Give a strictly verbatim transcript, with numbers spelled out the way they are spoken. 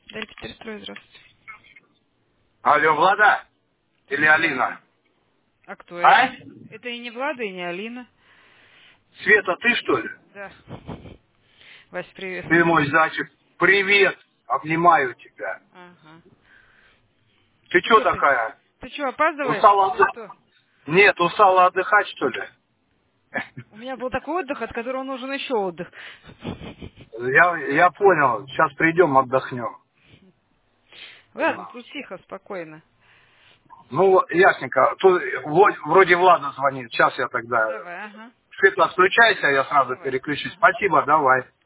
Да, Петерстрой, здравствуйте. Алло, Влада? Или Алина? А кто А? это? Это и не Влада, и не Алина. Света, ты что ли? Да. Вась, привет. Ты мой зайчик. Привет. Обнимаю тебя. Ага. Ты что Что ты? такая? Ты что, опаздываешь Устала или отдыхать? что? Нет, устала отдыхать, что ли? У меня был такой отдых, от которого нужен еще отдых. Я, я понял. Сейчас придем, отдохнем. Ладно, тут тихо, спокойно. Ну, ясненько. Тут вот вроде Влада звонит. Сейчас я тогда... Давай, ага. Света, отключайся, я сразу Давай. переключусь. Ага. Спасибо, давай.